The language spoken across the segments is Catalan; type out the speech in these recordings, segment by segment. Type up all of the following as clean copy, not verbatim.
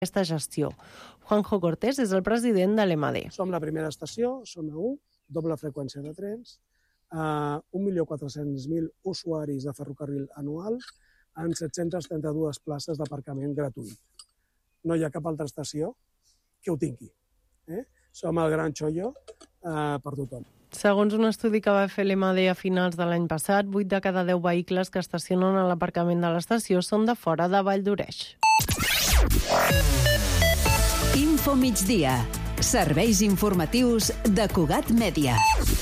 aquesta gestió. Juanjo Cortés és el president de l'EMAD. Som la primera estació, zona 1, doble freqüència de trens, 1.400.000 usuaris de ferrocarril anual en 732 places d'aparcament gratuït. No hi ha cap altra estació que ho tingui. Som el gran xollo per tothom. Segons un estudi que va fer l'EMAD a finals de l'any passat, 8 de cada 10 vehicles que estacionen a l'aparcament de l'estació són de fora de Valldoreix. Info migdia. Serveis informatius de Cugat Mèdia.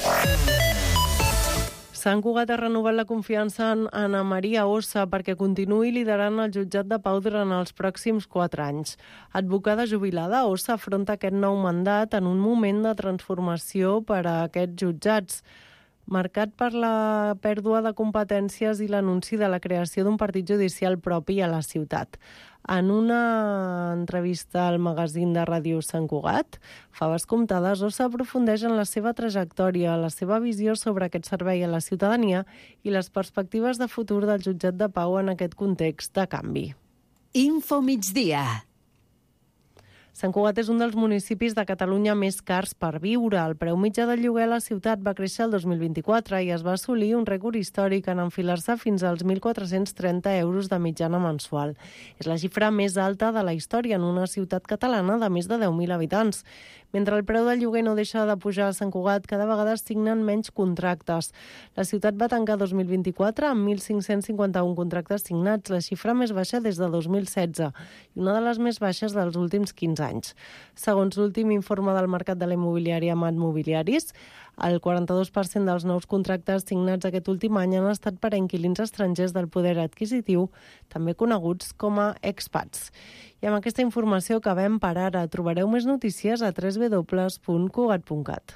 Sant Cugat ha renovat la confiança en Ana Maria Ossa perquè continuï liderant el jutjat de pau durant els pròxims 4 anys. Advocada jubilada, Ossa afronta aquest nou mandat en un moment de transformació per a aquests jutjats, marcat per la pèrdua de competències i l'anunci de la creació d'un partit judicial propi a la ciutat. En una entrevista al magazín de Ràdio Sant Cugat, Faves Comptades, Ossa aprofundeix en la seva trajectòria, la seva visió sobre aquest servei a la ciutadania i les perspectives de futur del jutjat de pau en aquest context de canvi. Info migdia. Sant Cugat és un dels municipis de Catalunya més cars per viure. El preu mitjà del lloguer a la ciutat va créixer el 2024 i es va assolir un rècord històric en enfilar-se fins als 1.430 euros de mitjana mensual. És la xifra més alta de la història en una ciutat catalana de més de 10.000 habitants. Mentre el preu del lloguer no deixa de pujar a Sant Cugat, cada vegada es signen menys contractes. La ciutat va tancar 2024 amb 1.551 contractes signats, la xifra més baixa des de 2016 i una de les més baixes dels últims 15 anys. Segons l'últim informe del mercat de la immobiliària Amat Mobiliaris, el 42% dels nous contractes signats aquest últim any han estat per a inquilins estrangers del poder adquisitiu, també coneguts com a expats. I amb aquesta informació acabem per ara. Trobareu més notícies a www.cugat.cat.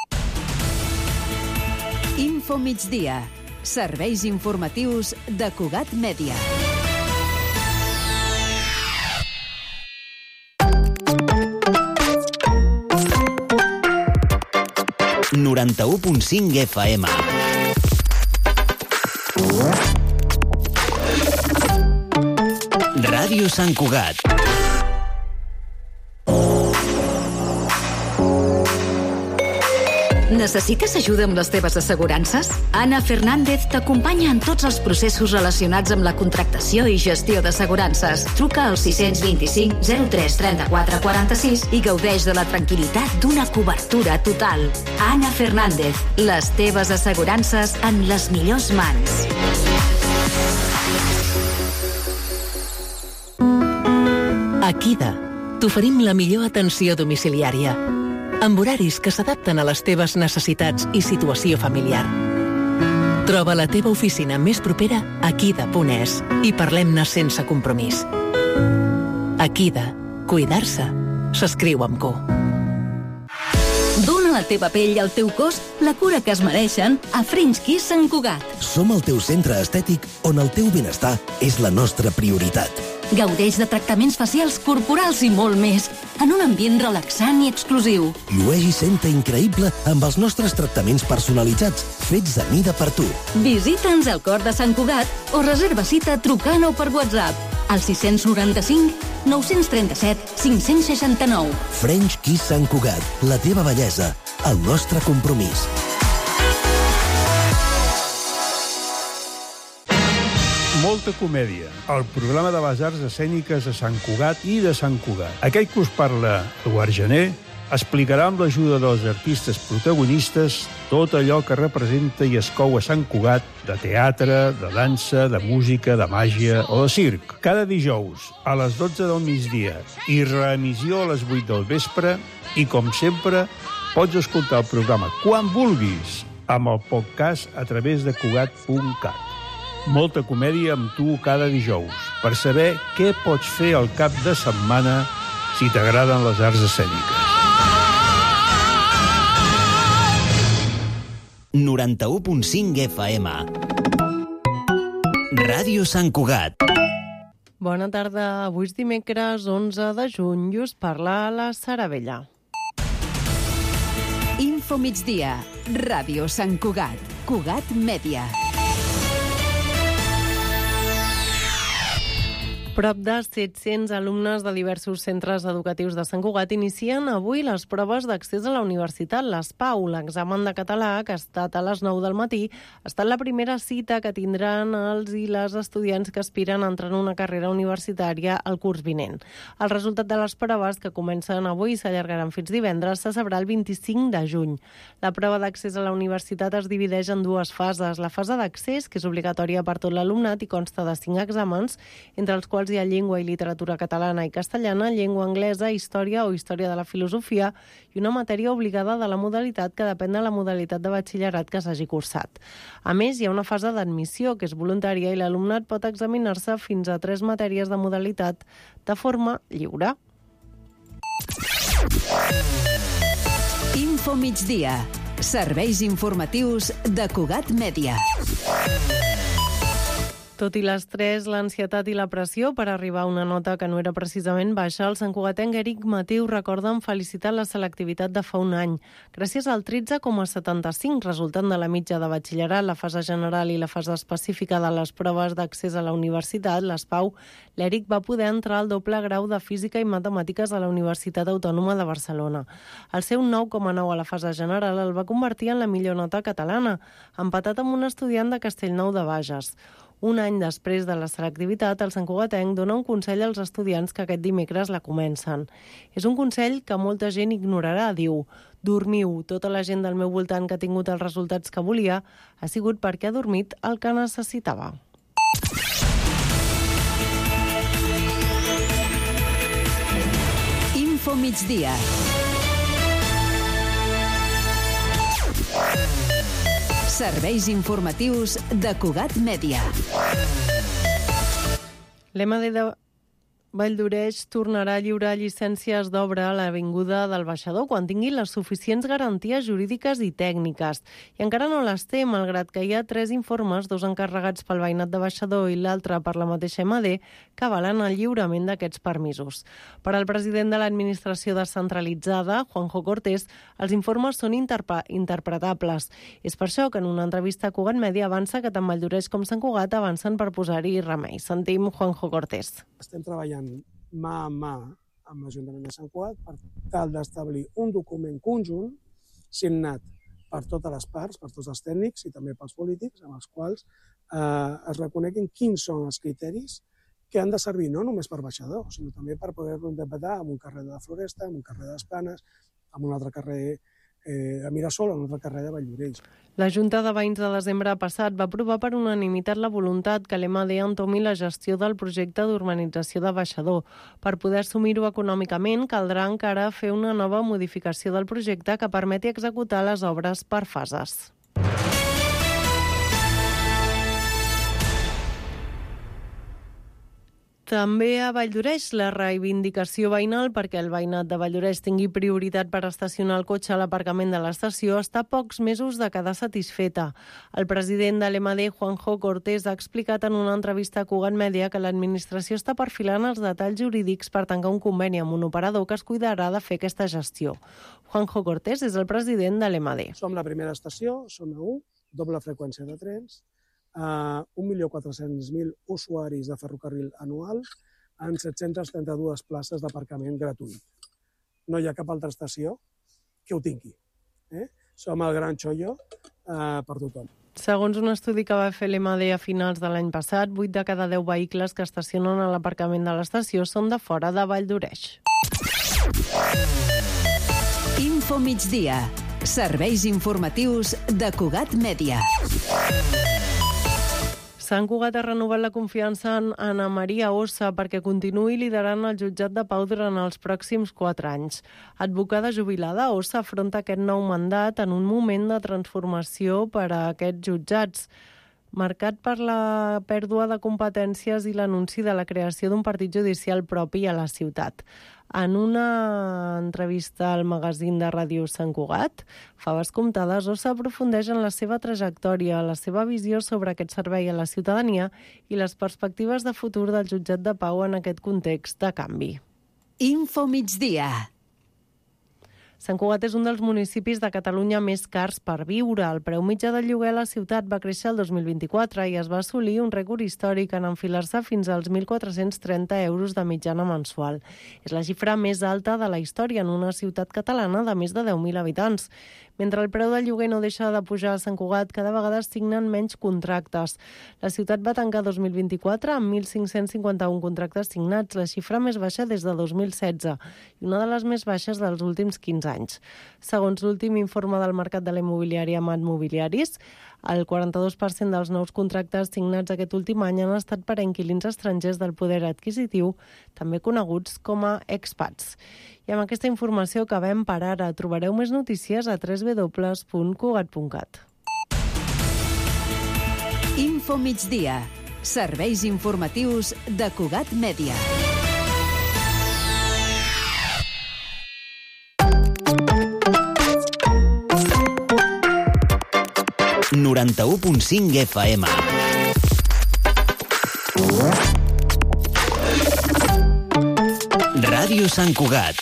Info migdia. Serveis informatius de Cugat Mèdia. ...91.5 FM. Ràdio Sant Cugat. Necessites ajuda amb les teves assegurances? Ana Fernández t'acompanya en tots els processos relacionats amb la contractació i gestió d'assegurances. Truca al 625 03 34 46 i gaudeix de la tranquil·litat d'una cobertura total. Ana Fernández, les teves assegurances en les millors mans. A Kida t'oferim la millor atenció domiciliària, amb horaris que s'adapten a les teves necessitats i situació familiar. Troba la teva oficina més propera a kida.es i parlem-ne sense compromís. A Kida, cuidar-se s'escriu amb Q. Dóna a la teva pell i al teu cos la cura que es mereixen a French Kiss Sant Cugat. Som el teu centre estètic on el teu benestar és la nostra prioritat. Gaudeix de tractaments facials, corporals i molt més, en un ambient relaxant i exclusiu. Llueix i senta increïble amb els nostres tractaments personalitzats, fets a mida per tu. Visita'ns al cor de Sant Cugat o reserva cita trucant o per WhatsApp al 695 937 569. French Kiss Sant Cugat, la teva bellesa, el nostre compromís. Molta comèdia, el programa de les arts escèniques de Sant Cugat i de Sant Cugat. Aquell que us parla, Eduard Gené, explicarà amb l'ajuda dels artistes protagonistes tot allò que representa i es cou a Sant Cugat de teatre, de dansa, de música, de màgia o de circ. Cada dijous a les 12 del migdia i reemissió a les 8 del vespre i, com sempre, pots escoltar el programa quan vulguis amb el podcast a través de Cugat.cat. Molta comèdia amb tu cada dijous per saber què pots fer al cap de setmana si t'agraden les arts escèniques. 91.5 FM. Ràdio Sant Cugat. Bona tarda. Avui és dimecres 11 de juny i us parla la Sara Vella. Info migdia. Ràdio Sant Cugat. Cugat Mèdia. Prop de 700 alumnes de diversos centres educatius de Sant Cugat inicien avui les proves d'accés a la universitat, les PAU. L'examen de català, que ha estat a les 9 del matí, ha estat la primera cita que tindran els i les estudiants que aspiren a entrar en una carrera universitària el curs vinent. El resultat de les proves, que comencen avui i s'allargaran fins divendres, se sabrà el 25 de juny. La prova d'accés a la universitat es divideix en dues fases. La fase d'accés, que és obligatòria per tot l'alumnat i consta de 5 exàmens, entre els quals hi ha llengua i literatura catalana i castellana, llengua anglesa, història o història de la filosofia i una matèria obligada de la modalitat que depèn de la modalitat de batxillerat que s'hagi cursat. A més, hi ha una fase d'admissió que és voluntària i l'alumnat pot examinar-se fins a 3 matèries de modalitat de forma lliure. Info migdia. Serveis informatius de Cugat Mèdia. Tot i l'estrès, l'ansietat i la pressió per arribar a una nota que no era precisament baixa, el santcugatenc Eric Matiu recorda amb felicitat la selectivitat de fa un any. Gràcies al 13,75 resultant de la mitja de batxillerat, la fase general i la fase específica de les proves d'accés a la universitat, les PAU, l'Eric va poder entrar al doble grau de Física i Matemàtiques a la Universitat Autònoma de Barcelona. El seu 9,9 a la fase general el va convertir en la millor nota catalana, empatat amb un estudiant de Castellnou de Bages. Un any després de la selectivitat, el santcugatenc dona un consell als estudiants que aquest dimecres la comencen. És un consell que molta gent ignorarà, diu. Dormiu. Tota la gent del meu voltant que ha tingut els resultats que volia ha sigut perquè ha dormit el que necessitava. Info migdia. Serveis informatius de Cugat Mèdia. L'EMD de Valldoreix tornarà a lliurar llicències d'obra a l'Avinguda del Baixador quan tingui les suficients garanties jurídiques i tècniques. I encara no les té, malgrat que hi ha 3 informes, 2 encarregats pel veïnat de Baixador i l'altre per la mateixa EMD, que avalen el lliurament d'aquests permisos. Per al president de l'administració descentralitzada, Juanjo Cortés, els informes són interpretables. És per això que en una entrevista a Cugat Mèdia avança que tant Valldoreix com Sant Cugat avancen per posar-hi remei. Sentim Juanjo Cortés. Estem treballant mà a mà amb l'Ajuntament de Sant Cugat per tal d'establir un document conjunt signat per totes les parts, per tots els tècnics i també pels polítics, amb els quals es reconeguin quins són els criteris que han de servir no només per baixador, sinó també per poder-lo interpretar en un carrer de Floresta, en un carrer d'Esplanes, en un altre carrer a Mirasol, en un altre carrer de Valldoreix. La Junta de Veïns de desembre passat va aprovar per unanimitat la voluntat que l'EMD entomi la gestió del projecte d'urbanització de Baixador. Per poder assumir-ho econòmicament, caldrà encara fer una nova modificació del projecte que permeti executar les obres per fases. També a Valldoreix la reivindicació veïnal perquè el veïnat de Valldoreix tingui prioritat per estacionar el cotxe a l'aparcament de l'estació està a pocs mesos de quedar satisfeta. El president de l'EMD, Juanjo Cortés, ha explicat en una entrevista a Cugat Mèdia que l'administració està perfilant els detalls jurídics per tancar un conveni amb un operador que es cuidarà de fer aquesta gestió. Juanjo Cortés és el president de l'EMD. Som la primera estació, som a 1, doble freqüència de trens, 1.400.000 usuaris de ferrocarril anual en 732 places d'aparcament gratuït. No hi ha cap altra estació que ho tingui. Som el gran xollo per tothom. Segons un estudi que va fer l'EMD a finals de l'any passat, 8 de cada 10 vehicles que estacionen a l'aparcament de l'estació són de fora de Valldoreix. Info migdia. Serveis informatius de Cugat Mèdia. Sant Cugat ha renovat la confiança en Ana Maria Ossa perquè continuï liderant el jutjat de pau durant els pròxims 4 anys. Advocada jubilada, Ossa afronta aquest nou mandat en un moment de transformació per a aquests jutjats, marcat per la pèrdua de competències i l'anunci de la creació d'un partit judicial propi a la ciutat. En una entrevista al magazín de Ràdio Sant Cugat, faves comptades, Ossa aprofundeix en la seva trajectòria, la seva visió sobre aquest servei a la ciutadania i les perspectives de futur del jutjat de pau en aquest context de canvi. Info migdia. Sant Cugat és un dels municipis de Catalunya més cars per viure. El preu mitjà del lloguer a la ciutat va créixer el 2024 i es va assolir un rècord històric en enfilar-se fins als 1.430 euros de mitjana mensual. És la xifra més alta de la història en una ciutat catalana de més de 10.000 habitants. Mentre el preu del lloguer no deixa de pujar a Sant Cugat, cada vegada es signen menys contractes. La ciutat va tancar 2024 amb 1.551 contractes signats, la xifra més baixa des de 2016 i una de les més baixes dels últims 15 anys. Segons l'últim informe del mercat de la immobiliària Mat Mobiliaris, el 42% dels nous contractes signats aquest últim any han estat per a inquilins estrangers del poder adquisitiu, també coneguts com a expats. I amb aquesta informació acabem per ara. Trobareu més notícies a www.cugat.cat. Info migdia. Serveis informatius de Cugat Mèdia. ...91.5 FM. Ràdio Sant Cugat.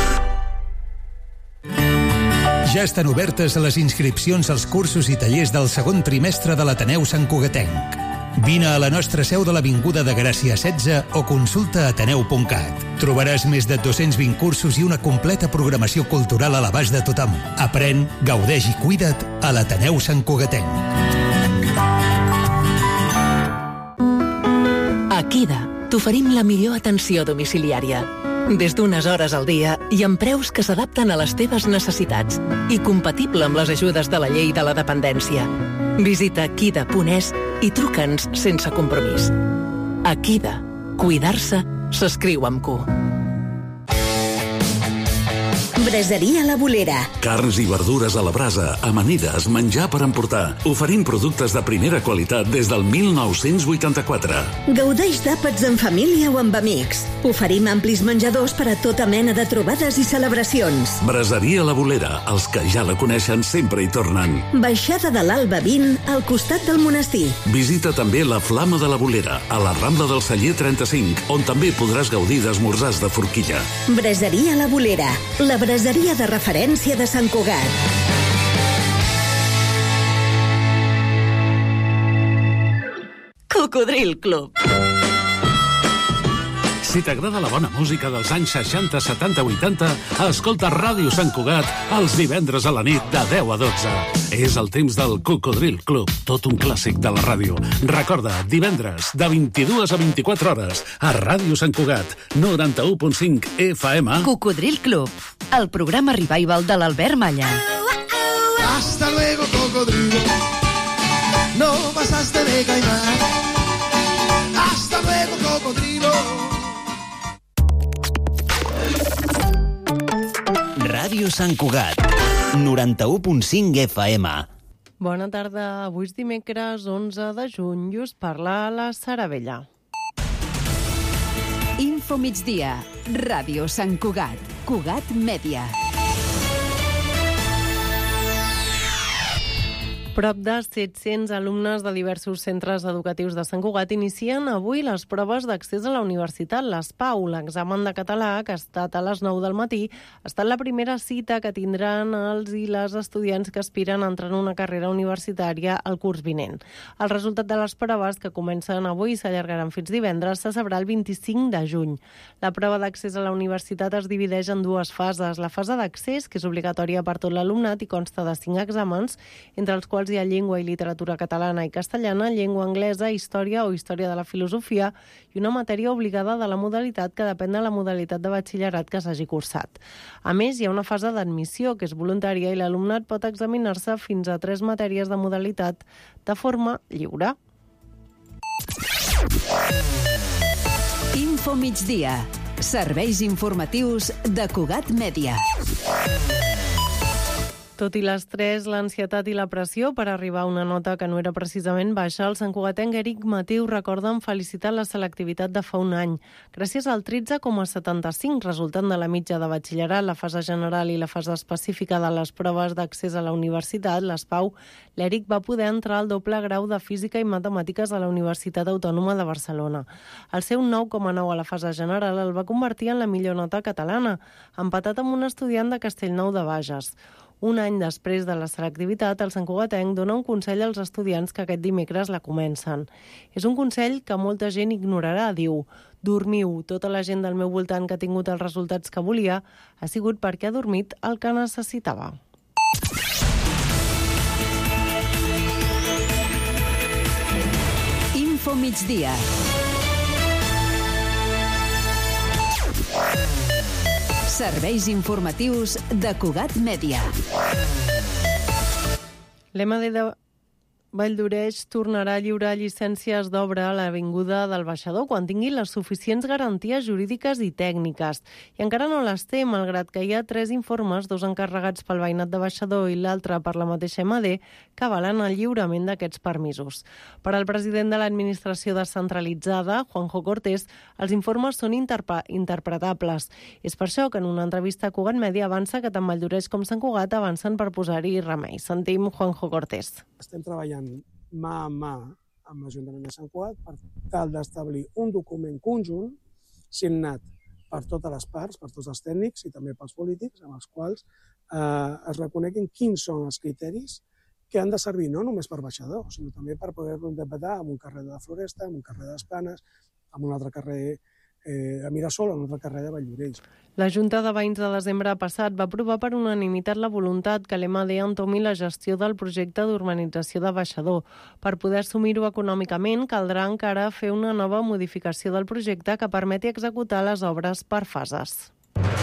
Ja estan obertes les inscripcions als cursos i tallers del segon trimestre de l'Ateneu Sant Cugatenc. Vine a la nostra seu de l'Avinguda de Gràcia 16 o consulta ateneu.cat. Trobaràs més de 220 cursos i una completa programació cultural a l'abast de tothom. Aprèn, gaudeix i cuida't a l'Ateneu Sant Cugatenc. A Kida t'oferim la millor atenció domiciliària. Des d'unes hores al dia i amb preus que s'adapten a les teves necessitats i compatible amb les ajudes de la llei de la dependència. Visita kida.es i truca'ns sense compromís. A Kida, cuidar-se s'escriu amb Q. Braseria La Bolera. Carns i verdures a la brasa, amanides, menjar per emportar. Oferim productes de primera qualitat des del 1984. Gaudeix d'àpats en família o amb amics. Oferim amplis menjadors per a tota mena de trobades i celebracions. Braseria La Bolera. Els que ja la coneixen sempre hi tornen. Baixada de l'Alba 20, al costat del monestir. Visita també la Flama de la Bolera, a la Rambla del Celler 35, on també podràs gaudir d'esmorzars de forquilla. Braseria La Bolera. La braseria de referència de Sant Cugat. Cocodril Club. Si t'agrada la bona música dels anys 60, 70, 80, escolta Ràdio Sant Cugat els divendres a la nit de 10 a 12. És el temps del Cocodril Club, tot un clàssic de la ràdio. Recorda, divendres, de 22 a 24 hores, a Ràdio Sant Cugat, 91.5 FM. Cocodril Club, el programa revival de l'Albert Malla. Hasta luego, cocodrilo. No pasaste de caimán. Hasta luego, cocodrilo. Ràdio Sant Cugat, 91.5 FM. Bona tarda, avui és dimecres 11 de juny i us parla la Sara Vella. Info migdia, Ràdio Sant Cugat, Cugat Mèdia. Prop de 700 alumnes de diversos centres educatius de Sant Cugat inicien avui les proves d'accés a la universitat, l'ESPAU. L'examen de català, que ha estat a les 9 del matí, ha estat la primera cita que tindran els i les estudiants que aspiren a entrar en una carrera universitària el curs vinent. El resultat de les proves, que comencen avui i s'allargaran fins divendres, se sabrà el 25 de juny. La prova d'accés a la universitat es divideix en dues fases. La fase d'accés, que és obligatòria per tot l'alumnat i consta de 5 exàmens, entre els quals hi ha llengua i literatura catalana i castellana, llengua anglesa, història o història de la filosofia i una matèria obligada de la modalitat que depèn de la modalitat de batxillerat que s'hagi cursat. A més, hi ha una fase d'admissió que és voluntària i l'alumnat pot examinar-se fins a 3 matèries de modalitat de forma lliure. Info migdia. Serveis informatius de Cugat Mèdia. Tot i l'estrès, l'ansietat i la pressió per arribar a una nota que no era precisament baixa, el santcugatenc Eric Matiu recorda amb felicitat la selectivitat de fa un any. Gràcies al 13,75 resultant de la mitja de batxillerat, la fase general i la fase específica de les proves d'accés a la universitat, les PAU, l'Eric va poder entrar al doble grau de Física i Matemàtiques a la Universitat Autònoma de Barcelona. El seu 9,9 a la fase general el va convertir en la millor nota catalana, empatat amb un estudiant de Castellnou de Bages. Un any després de la selectivitat, el santcugatenc dona un consell als estudiants que aquest dimecres la comencen. És un consell que molta gent ignorarà, diu. Dormiu. Tota la gent del meu voltant que ha tingut els resultats que volia ha sigut perquè ha dormit el que necessitava. Info migdia. Serveis informatius de Cugat Mèdia. L'EMADE de Valldoreix tornarà a lliurar llicències d'obra a l'Avinguda del Baixador quan tingui les suficients garanties jurídiques i tècniques. I encara no les té, malgrat que hi ha 3 informes, 2 encarregats pel veïnat de Baixador i l'altre per la mateixa EMADE, que avalen el lliurament d'aquests permisos. Per al president de l'administració descentralitzada, Juanjo Cortés, els informes són interpretables. És per això que en una entrevista a Cugat Mèdia avança que tant Valldoreix com Sant Cugat avancen per posar-hi remei. Sentim Juanjo Cortés. Estem treballant mà a mà amb l'Ajuntament de Sant Cugat per tal d'establir un document conjunt signat per totes les parts, per tots els tècnics i també pels polítics, amb els quals es reconeguin quins són els criteris que han de servir no només per Baixador, sinó també per poder-lo interpretar en un carrer de la Floresta, en un carrer de les Planes, en un altre carrer a Mirasol, en un altre carrer de Valldoreix. La Junta de Veïns de desembre passat va aprovar per unanimitat la voluntat que l'EMADE entomi la gestió del projecte d'urbanització de Baixador. Per poder assumir-ho econòmicament, caldrà encara fer una nova modificació del projecte que permeti executar les obres per fases.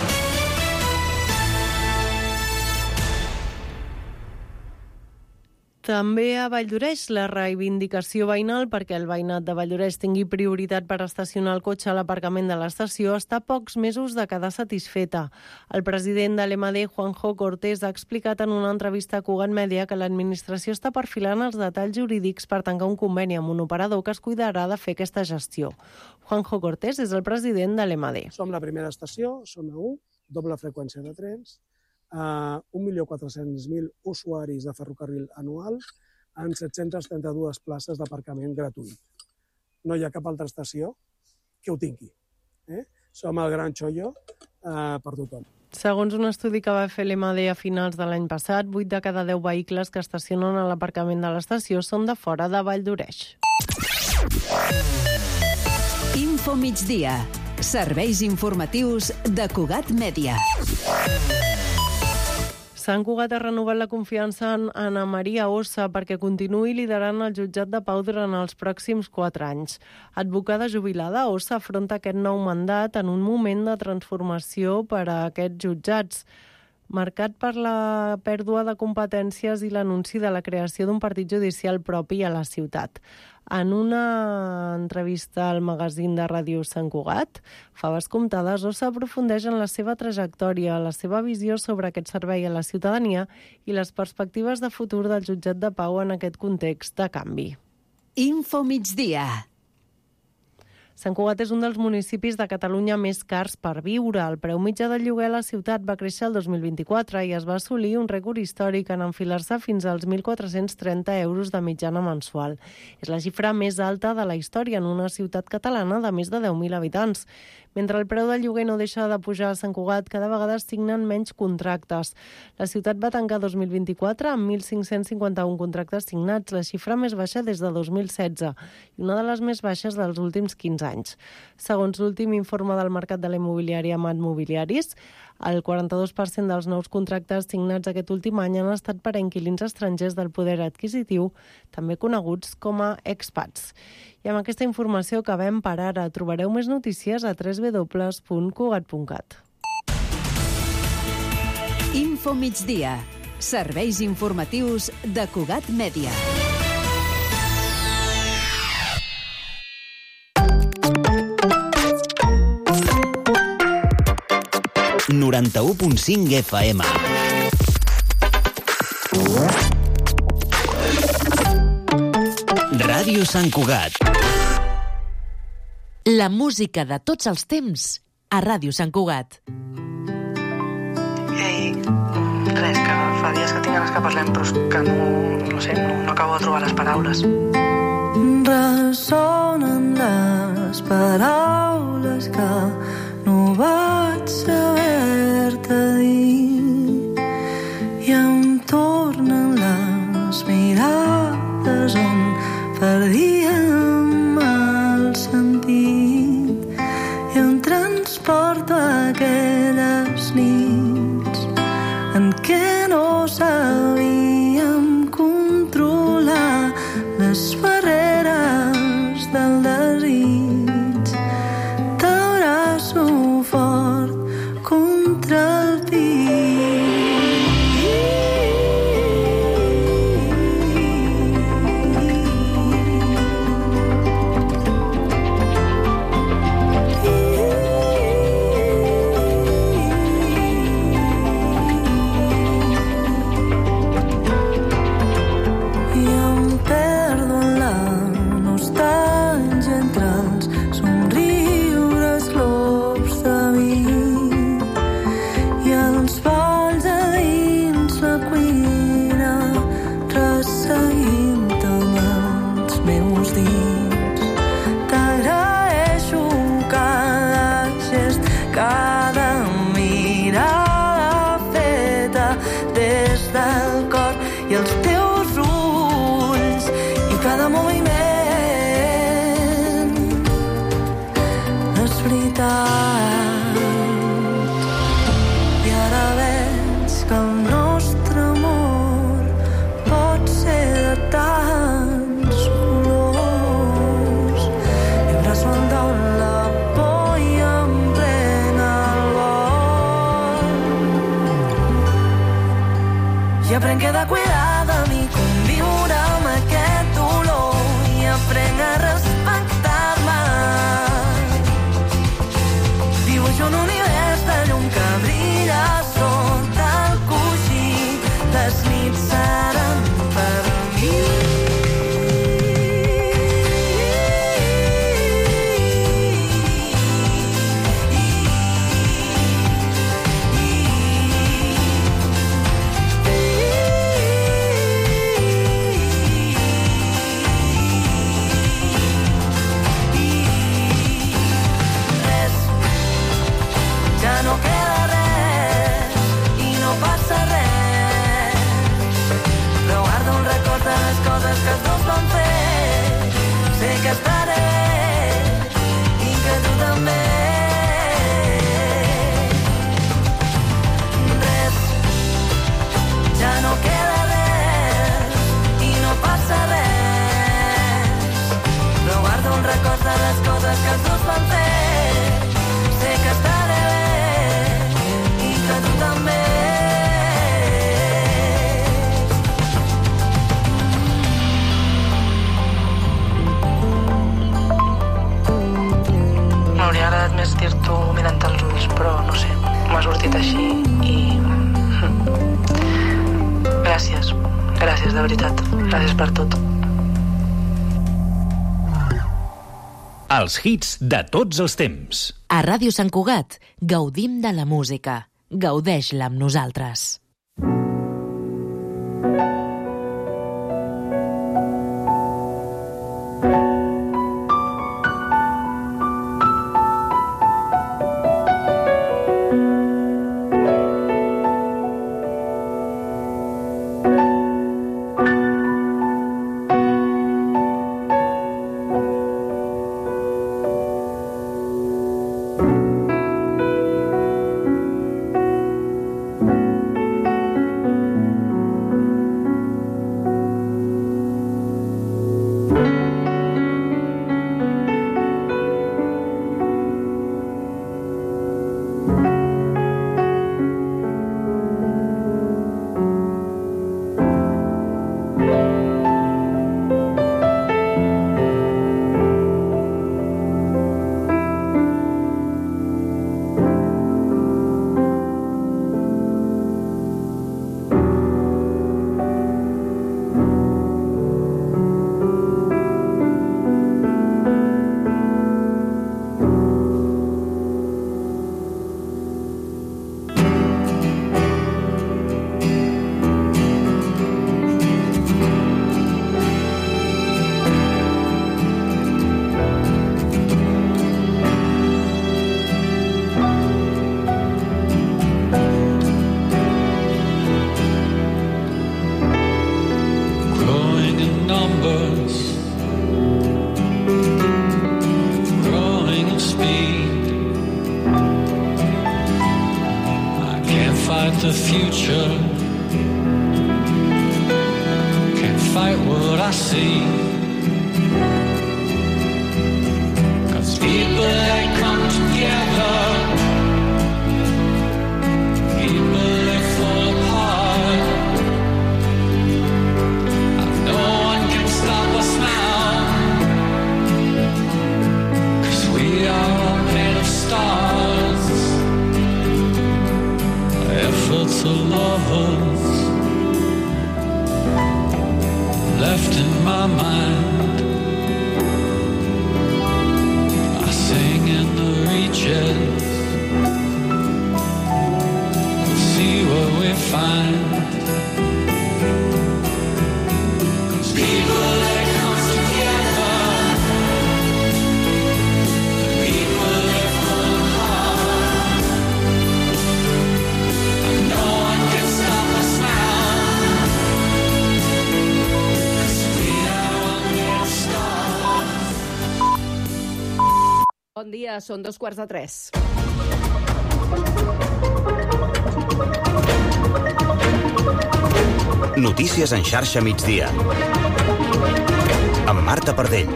També a Valldoreix la reivindicació veïnal perquè el veïnat de Valldoreix tingui prioritat per estacionar el cotxe a l'aparcament de l'estació està a pocs mesos de quedar satisfeta. El president de l'EMADE, Juanjo Cortés, ha explicat en una entrevista a Cugat Mèdia que l'administració està perfilant els detalls jurídics per tancar un conveni amb un operador que es cuidarà de fer aquesta gestió. Juanjo Cortés és el president de l'EMADE. Som la primera estació, som a 1, doble freqüència de trens, 1.400.000 usuaris de ferrocarril anual en 732 places d'aparcament gratuït. No hi ha cap altra estació que ho tingui. Som el gran xollo per tothom. Segons un estudi que va fer l'EMADE a finals de l'any passat, 8 de cada 10 vehicles que estacionen a l'aparcament de l'estació són de fora de Valldoreix. Info migdia. Serveis informatius de Cugat Mèdia. Sant Cugat ha renovat la confiança en Ana Maria Ossa perquè continuï liderant el jutjat de pau durant els pròxims 4 anys. Advocada jubilada, Ossa afronta aquest nou mandat en un moment de transformació per a aquests jutjats, marcat per la pèrdua de competències i l'anunci de la creació d'un partit judicial propi a la ciutat. En una entrevista al magazín de Ràdio Sant Cugat, Faves Comptades, Ossa aprofundeix en la seva trajectòria, la seva visió sobre aquest servei a la ciutadania i les perspectives de futur del jutjat de pau en aquest context de canvi. Info migdia. Sant Cugat és un dels municipis de Catalunya més cars per viure. El preu mitjà del lloguer a la ciutat va créixer el 2024 i es va assolir un rècord històric en enfilar-se fins als 1.430 euros de mitjana mensual. És la xifra més alta de la història en una ciutat catalana de més de 10.000 habitants. Mentre el preu del lloguer no deixa de pujar a Sant Cugat, cada vegada es signen menys contractes. La ciutat va tancar 2024 amb 1.551 contractes signats, la xifra més baixa des de 2016 i una de les més baixes dels últims 15 anys. Segons l'últim informe del mercat de la immobiliària Mat Mobiliaris, el 42% dels nous contractes signats aquest últim any han estat per a inquilins estrangers del poder adquisitiu, també coneguts com a expats. I amb aquesta informació acabem per ara. Trobareu més notícies a www.cugat.cat. Info migdia. Serveis informatius de Cugat Mèdia. ...91.5 FM. Ràdio Sant Cugat. La música de tots els temps a Ràdio Sant Cugat. Ei, res, que fa dies que tinc ganes que parlem, però és que no acabo de trobar les paraules. Ressonen les paraules que no vaig saber-te dir i em tornen les mirades on perdíem el sentit i em transporta aquelles nits en què no sabíem controlar les barreres del desig. T'abraço fort contra el pit. Aprenc a cuidar de mi, conviure amb aquest dolor i aprenc a respectar-me. Dibuixo un univers de llum que brilla sota el coixí. Les nits seran per mi. No queda res i no passa res, però guardo un record de les coses que els dos vam fer. Sé que estaré i que tu també. Res, ja no queda res i no passa res, però guardo un record de les coses que els dos vam fer. Sé que estaré tu també. M'hauria agradat més dir-t'ho mirant als ulls, però no sé, m'ha sortit així i... Gràcies, de veritat, gràcies per tot. Els hits de tots els temps. A Ràdio Sant Cugat gaudim de la música. Gaudeix-la amb nosaltres. at the future. Can't fight what I see. 'Cause people that come together, people that fall apart. And no one can stop us now. 'Cause we are all made of stars. Efforts of lovers left in my mind. I sing in the reaches. We'll see what we find. 'Cause people that come together, people that fall apart. No one can stop us now. 'Cause we are all made of stars. Bon dia, són 2:45. Notícies en xarxa migdia. Amb Marta Pardell.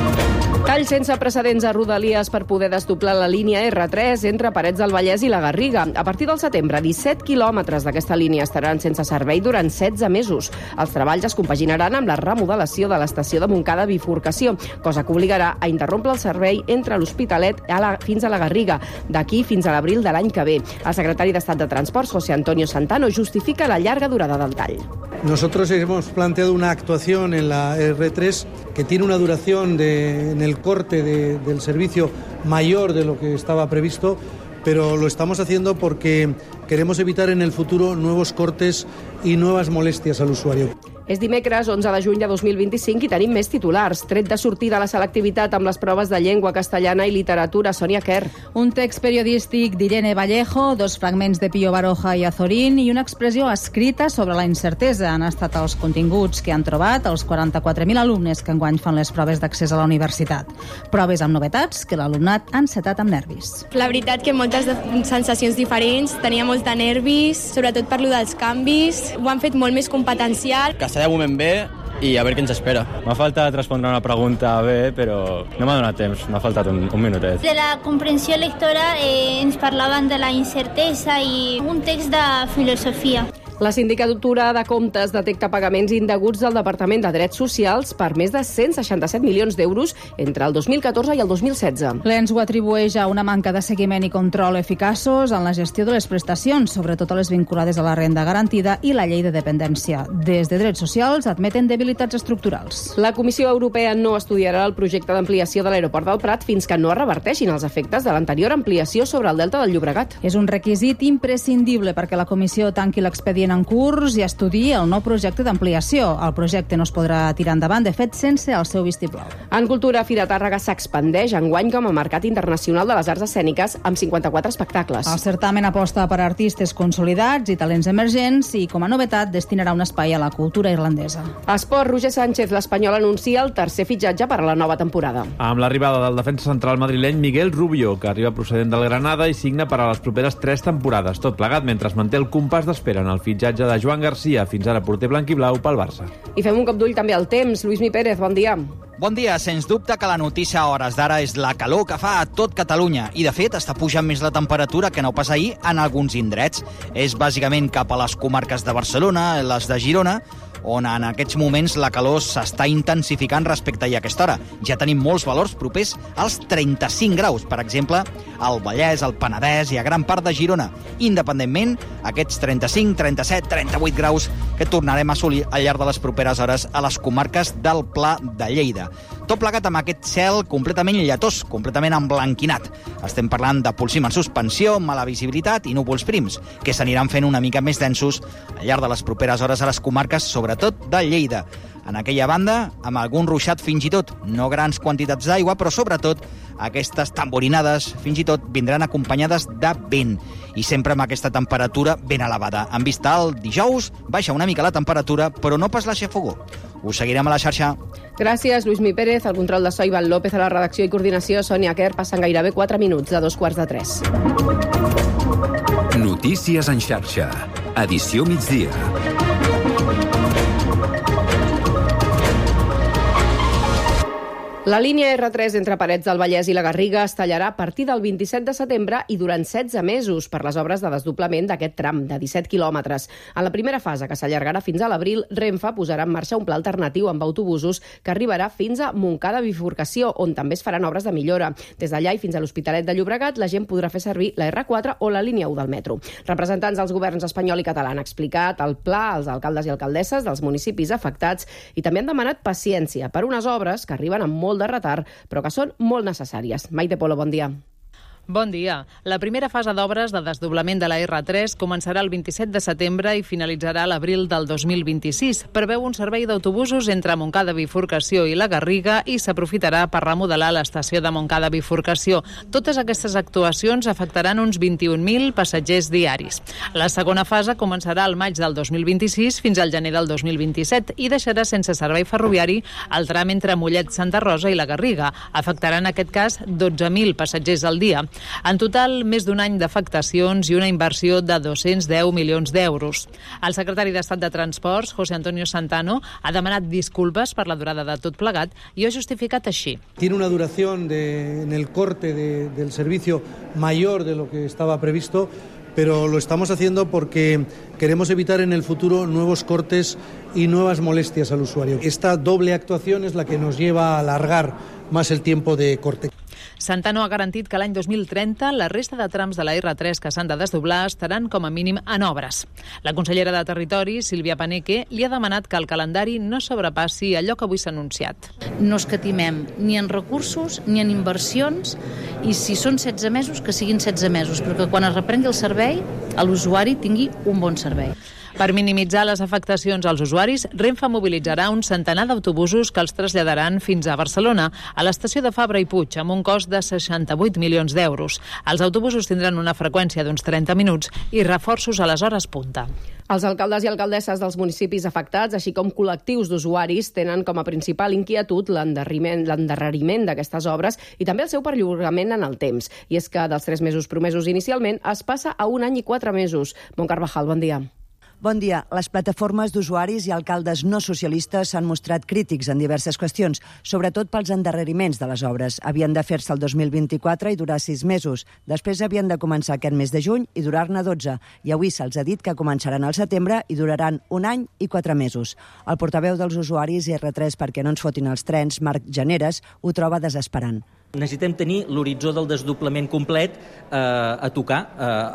Tall sense precedents a Rodalies per poder desdoblar la línia R3 entre Parets del Vallès i la Garriga. A partir del setembre, 17 quilòmetres d'aquesta línia estaran sense servei durant 16 mesos. Els treballs es compaginaran amb la remodelació de l'estació de Montcada Bifurcació, cosa que obligarà a interrompre el servei entre l'Hospitalet fins a la Garriga, d'aquí fins a l'abril de l'any que ve. El secretari d'Estat de Transports, José Antonio Santano, justifica la llarga durada del tall. Nosotros hemos planteado una actuación en la R3 que tiene una duración en el corte del servicio mayor de lo que estaba previsto, pero lo estamos haciendo porque queremos evitar en el futuro nuevos cortes y nuevas molestias al usuario. És dimecres, 11 de juny de 2025, i tenim més titulars. Tret de sortida a la selectivitat amb les proves de llengua castellana i literatura. Sònia Kerr. Un text periodístic d'Irene Vallejo, 2 fragments de Pío Baroja i Azorín i una expressió escrita sobre la incertesa. Han estat els continguts que han trobat els 44.000 alumnes que enguany fan les proves d'accés a la universitat. Proves amb novetats que l'alumnat ha encetat amb nervis. La veritat que moltes sensacions diferents, tenia molt de nervis, sobretot per lo dels canvis. Ho han fet molt més competencial. De moment bé i a veure què ens espera. M'ha faltat respondre una pregunta bé, però no m'ha donat temps, m'ha faltat un minutet. De la comprensió lectora ens parlaven de la incertesa i un text de filosofia. La Sindicatura de Comptes detecta pagaments indeguts del Departament de Drets Socials per més de 167 milions d'euros entre el 2014 i el 2016. L'ENS ho atribueix a una manca de seguiment i control eficaços en la gestió de les prestacions, sobretot a les vinculades a la renda garantida i la llei de dependència. Des de Drets Socials admeten debilitats estructurals. La Comissió Europea no estudiarà el projecte d'ampliació de l'aeroport del Prat fins que no es reverteixin els efectes de l'anterior ampliació sobre el delta del Llobregat. És un requisit imprescindible perquè la Comissió tanqui l'expedient en curs i estudiï el nou projecte d'ampliació. El projecte no es podrà tirar endavant, de fet, sense el seu vistiplau. En cultura, Fira Tàrrega s'expandeix enguany com a mercat internacional de les arts escèniques amb 54 espectacles. El certamen aposta per artistes consolidats i talents emergents i, com a novetat, destinarà un espai a la cultura irlandesa. Esport, Roger Sánchez, l'Espanyol anuncia el tercer fitxatge per a la nova temporada. Amb l'arribada del defensa central madrileny Miguel Rubio, que arriba procedent del Granada i signa per a les properes 3 temporades. Tot plegat mentre es manté el compàs d'espera en el fitxatge de Joan Garcia, fins ara porter blanquiblau pel Barça. I fem un cop d'ull també al temps. Lluís Pérez, bon dia. Bon dia. Sens dubte que la notícia a hores d'ara és la calor que fa a tot Catalunya. I, de fet, està pujant més la temperatura que no pas ahir en alguns indrets. És bàsicament cap a les comarques de Barcelona, les de Girona, on en aquests moments la calor s'està intensificant respecte a aquesta hora. Ja tenim molts valors propers als 35 graus, per exemple, al Vallès, al Penedès i a gran part de Girona. Independentment, aquests 35, 37, 38 graus que tornarem a assolir al llarg de les properes hores a les comarques del Pla de Lleida. Tot plegat amb aquest cel completament lletós, completament emblanquinat. Estem parlant de polsim en suspensió, mala visibilitat i núvols prims, que s'aniran fent una mica més densos al llarg de les properes hores a les comarques, sobretot de Lleida. En aquella banda, amb algun ruixat fins i tot, no grans quantitats d'aigua, però sobretot aquestes tamborinades fins i tot vindran acompanyades de vent i sempre amb aquesta temperatura ben elevada. En vista al dijous, baixa una mica la temperatura, però no pas la xafogó. Us seguirem a la xarxa. Gràcies, Lluís Pérez. El control de so, Ivan López, a la redacció i coordinació, Sònia Kerr. Passen gairebé 4 minuts de 2:45. Notícies en xarxa. Edició migdia. La línia R3 entre Parets del Vallès i la Garriga es tallarà a partir del 27 de setembre i durant 16 mesos per les obres de desdoblament d'aquest tram de 17 quilòmetres. En la primera fase, que s'allargarà fins a l'abril, Renfe posarà en marxa un pla alternatiu amb autobusos que arribarà fins a Montcada Bifurcació, on també es faran obres de millora. Des d'allà i fins a l'Hospitalet de Llobregat, la gent podrà fer servir la R4 o la línia 1 del metro. Representants dels governs espanyol i català han explicat el pla als alcaldes i alcaldesses dels municipis afectats i també han demanat paciència per unes obres que arriben amb molt de retard, però que són molt necessàries. Maite Polo, bon dia. Bon dia. La primera fase d'obres de desdoblament de la R3 començarà el 27 de setembre i finalitzarà a l'abril del 2026. Preveu un servei d'autobusos entre Montcada Bifurcació i la Garriga i s'aprofitarà per remodelar l'estació de Montcada Bifurcació. Totes aquestes actuacions afectaran uns 21.000 passatgers diaris. La segona fase començarà al maig del 2026 fins al gener del 2027 i deixarà sense servei ferroviari el tram entre Mollet, Santa Rosa i la Garriga. Afectarà en aquest cas 12.000 passatgers al dia. En total, més d'un any d'afectacions i una inversió de 210 milions d'euros. El secretari d'Estat de Transports, José Antonio Santano, ha demanat disculpes per la durada de tot plegat i ho ha justificat així. Tiene una duración en el corte del servicio mayor de lo que estaba previsto, pero lo estamos haciendo porque queremos evitar en el futuro nuevos cortes y nuevas molestias al usuario. Esta doble actuación es la que nos lleva a alargar más el tiempo de corte. Santano ha garantit que l'any 2030 la resta de trams de la R3 que s'han de desdoblar estaran com a mínim en obres. La consellera de Territori, Sílvia Paneque, li ha demanat que el calendari no sobrepassi allò que avui s'ha anunciat. No escatimem ni en recursos ni en inversions i si són 16 mesos, que siguin 16 mesos, perquè quan es reprengui el servei, l'usuari tingui un bon servei. Per minimitzar les afectacions als usuaris, Renfe mobilitzarà un centenar d'autobusos que els traslladaran fins a Barcelona, a l'estació de Fabra i Puig, amb un cost de 68 milions d'euros. Els autobusos tindran una freqüència d'uns 30 minuts i reforços a les hores punta. Els alcaldes i alcaldesses dels municipis afectats, així com col·lectius d'usuaris, tenen com a principal inquietud l'endarreriment d'aquestes obres i també el seu perllongament en el temps. I és que dels 3 mesos promesos inicialment es passa a 1 any i 4 mesos. Montcarvajal, bon dia. Bon dia. Les plataformes d'usuaris i alcaldes no socialistes s'han mostrat crítics en diverses qüestions, sobretot pels endarreriments de les obres. Havien de fer-se el 2024 i durar 6 mesos. Després havien de començar aquest mes de juny i durar-ne 12. I avui se'ls ha dit que començaran al setembre i duraran 1 any i 4 mesos. El portaveu dels usuaris i R3 perquè no ens fotin els trens, Marc Generes, ho troba desesperant. Necessitem tenir l'horitzó del desdoblament complet a tocar,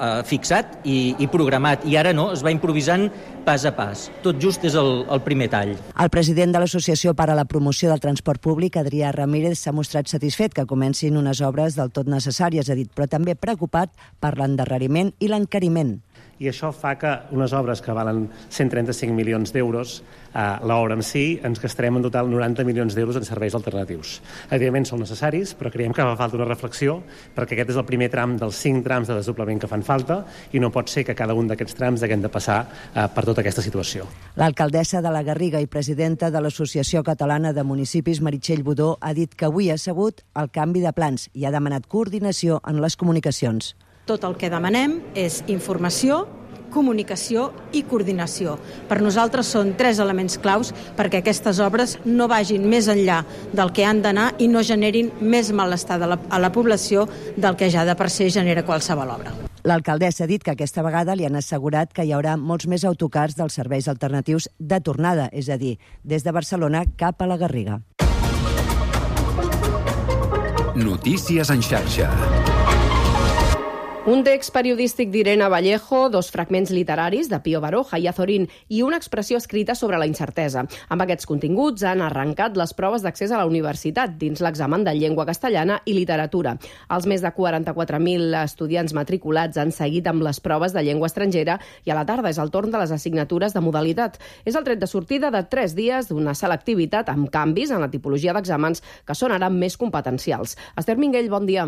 fixat i programat. I ara no, es va improvisant pas a pas. Tot just és el primer tall. El president de l'Associació per a la Promoció del Transport Públic, Adrià Ramírez, s'ha mostrat satisfet que comencin unes obres del tot necessàries, ha dit, però també preocupat per l'endarreriment i l'encariment. I això fa que unes obres que valen 135 milions d'euros, l'obra en si, ens gastarem en total 90 milions d'euros en serveis alternatius. Evidentment són necessaris, però creiem que fa falta una reflexió, perquè aquest és el primer tram dels 5 trams de desdoblament que fan falta i no pot ser que cada un d'aquests trams haguem de passar per tota aquesta situació. L'alcaldessa de la Garriga i presidenta de l'Associació Catalana de Municipis, Meritxell Budó, ha dit que avui ha sabut el canvi de plans i ha demanat coordinació en les comunicacions. Tot el que demanem és informació, comunicació i coordinació. Per nosaltres són 3 elements claus perquè aquestes obres no vagin més enllà del que han d'anar i no generin més malestar a la població del que ja de per si genera qualsevol obra. L'alcaldessa ha dit que aquesta vegada li han assegurat que hi haurà molts més autocars dels serveis alternatius de tornada, és a dir, des de Barcelona cap a la Garriga. Notícies en xarxa. Un text periodístic d'Irene Vallejo, 2 fragments literaris de Pío Baroja i Azorín i una expressió escrita sobre la incertesa. Amb aquests continguts han arrencat les proves d'accés a la universitat dins l'examen de llengua castellana i literatura. Els més de 44.000 estudiants matriculats han seguit amb les proves de llengua estrangera i a la tarda és el torn de les assignatures de modalitat. És el tret de sortida de 3 dies d'una selectivitat amb canvis en la tipologia d'exàmens que són ara més competencials. Esther Minguell, bon dia.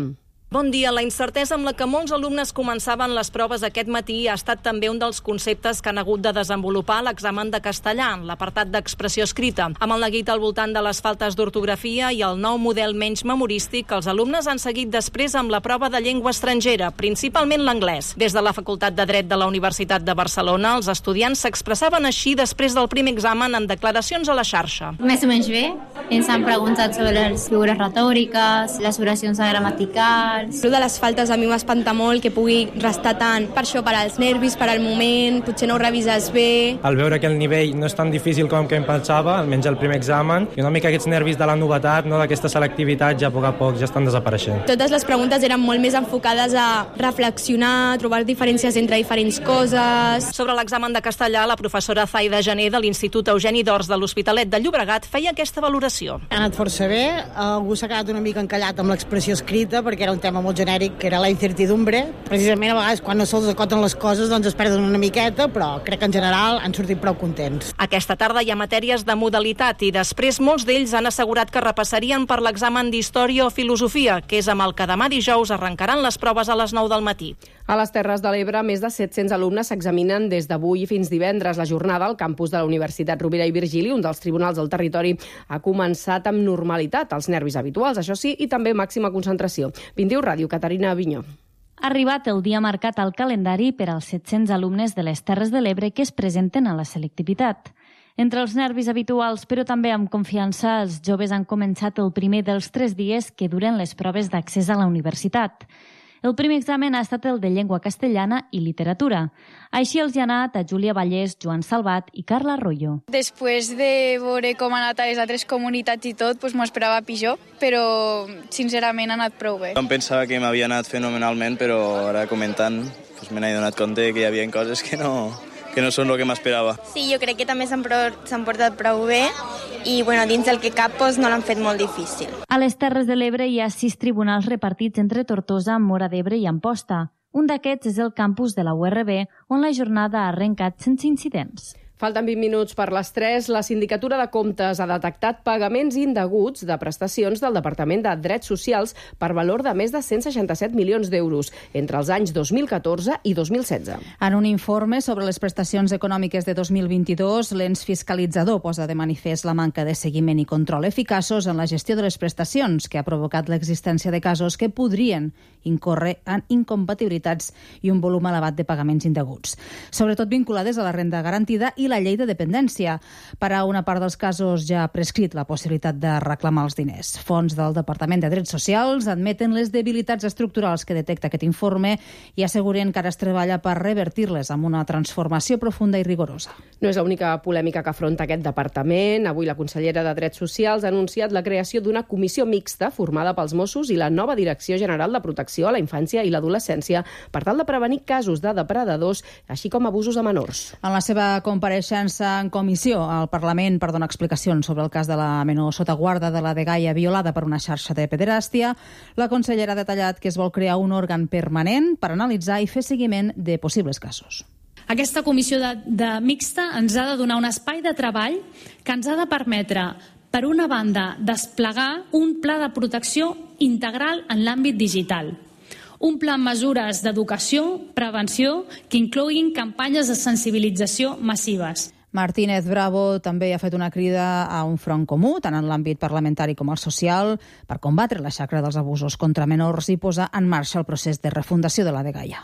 Bon dia. La incertesa amb la que molts alumnes començaven les proves aquest matí ha estat també un dels conceptes que han hagut de desenvolupar l'examen de castellà, l'apartat d'expressió escrita, amb el neguit al voltant de les faltes d'ortografia i el nou model menys memorístic que els alumnes han seguit després amb la prova de llengua estrangera, principalment l'anglès. Des de la Facultat de Dret de la Universitat de Barcelona, els estudiants s'expressaven així després del primer examen en declaracions a la xarxa. Més o menys bé. Ens han preguntat sobre les figures retòriques, les oracions gramaticals. Lo de les faltes a mi m'espanta molt, que pugui restar tant. Per això, per als nervis, per al moment, potser no ho revises bé. Al veure que el nivell no és tan difícil com que em pensava, almenys el primer examen, i una mica aquests nervis de la novetat, no, d'aquesta selectivitat, ja a poc ja estan desapareixent. Totes les preguntes eren molt més enfocades a reflexionar, trobar diferències entre diferents coses. Sobre l'examen de castellà, la professora Zaida Gené de l'Institut Eugeni d'Ors de l'Hospitalet de Llobregat feia aquesta valoració. Ha anat força bé, algú s'ha quedat una mica encallat amb l'expressió escrita perquè era un tema molt genèric, que era la incertidumbre. Precisament a vegades quan no se'ls acoten les coses doncs es perden una miqueta, però crec que en general han sortit prou contents. Aquesta tarda hi ha matèries de modalitat i després molts d'ells han assegurat que repassarien per l'examen d'Història o Filosofia, que és amb el que demà dijous arrencaran les proves a les 9 del matí. A les Terres de l'Ebre, més de 700 alumnes s'examinen des d'avui fins divendres. La jornada al campus de la Universitat Rovira i Virgili, un dels tribunals del territori, ha començat amb normalitat, els nervis habituals, això sí, i també màxima concentració. 21 Ràdio, Caterina Avinyó. Ha arribat el dia marcat al calendari per als 700 alumnes de les Terres de l'Ebre que es presenten a la selectivitat. Entre els nervis habituals, però també amb confiança, els joves han començat el primer dels 3 dies que duren les proves d'accés a la universitat. El primer examen ha estat el de llengua castellana i literatura. Així els hi ha anat a Júlia Vallès, Joan Salvat i Carla Arroyo. Després de veure com ha anat a les altres comunitats i tot, m'ho esperava pitjor, però sincerament ha anat prou bé. Em pensava que m'havia anat fenomenalment, però ara comentant me n'he donat compte que hi havia coses que no són el que m'esperava. Sí, jo crec que també s'han portat prou bé i dins del que cap no l'han fet molt difícil. A les Terres de l'Ebre hi ha 6 tribunals repartits entre Tortosa, Móra d'Ebre i Amposta. Un d'aquests és el campus de la URB, on la jornada ha arrencat sense incidents. Falten 20 minuts per les 3. La Sindicatura de Comptes ha detectat pagaments indeguts de prestacions del Departament de Drets Socials per valor de més de 167 milions d'euros entre els anys 2014 i 2016. En un informe sobre les prestacions econòmiques de 2022, l'ens fiscalitzador posa de manifest la manca de seguiment i control eficaços en la gestió de les prestacions, que ha provocat l'existència de casos que podrien incórrer en incompatibilitats i un volum elevat de pagaments indeguts, sobretot vinculades a la renda garantida i la llei de dependència. Per a una part dels casos ja ha prescrit la possibilitat de reclamar els diners. Fons del Departament de Drets Socials admeten les debilitats estructurals que detecta aquest informe i asseguren que ara es treballa per revertir-les amb una transformació profunda i rigorosa. No és l'única polèmica que afronta aquest departament. Avui la consellera de Drets Socials ha anunciat la creació d'una comissió mixta formada pels Mossos i la nova Direcció General de Protecció a la Infància i l'Adolescència per tal de prevenir casos de depredadors, així com abusos a menors. En la seva compareixença en comissió al Parlament per donar explicacions sobre el cas de la menor sota guarda de la Dgaia violada per una xarxa de pederàstia, la consellera ha detallat que es vol crear un òrgan permanent per analitzar i fer seguiment de possibles casos. Aquesta comissió de mixta ens ha de donar un espai de treball que ens ha de permetre, per una banda, desplegar un pla de protecció integral en l'àmbit digital. Un pla amb mesures d'educació, prevenció, que incloguin campanyes de sensibilització massives. Martínez Bravo també ha fet una crida a un front comú, tant en l'àmbit parlamentari com el social, per combatre la xacra dels abusos contra menors i posar en marxa el procés de refundació de la Dgaia.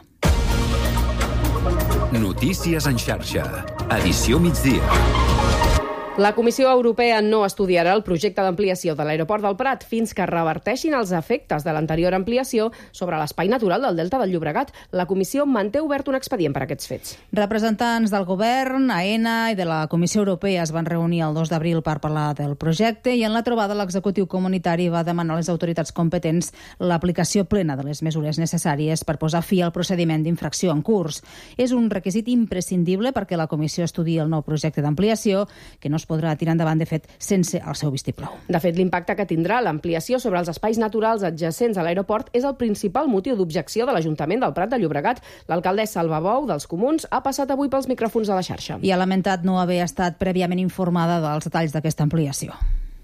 Notícies en xarxa. Edició migdia. La Comissió Europea no estudiarà el projecte d'ampliació de l'aeroport del Prat fins que reverteixin els efectes de l'anterior ampliació sobre l'espai natural del Delta del Llobregat. La Comissió manté obert un expedient per a aquests fets. Representants del govern, AENA i de la Comissió Europea es van reunir el 2 d'abril per parlar del projecte i en la trobada l'executiu comunitari va demanar a les autoritats competents l'aplicació plena de les mesures necessàries per posar fi al procediment d'infracció en curs. És un requisit imprescindible perquè la Comissió estudiï el nou projecte d'ampliació, que no es podrà tirar endavant, de fet, sense el seu vistiplau. De fet, l'impacte que tindrà l'ampliació sobre els espais naturals adjacents a l'aeroport és el principal motiu d'objecció de l'Ajuntament del Prat de Llobregat. L'alcaldessa Alba Bou, dels Comuns, ha passat avui pels micròfons de la xarxa. I ha lamentat no haver estat prèviament informada dels detalls d'aquesta ampliació.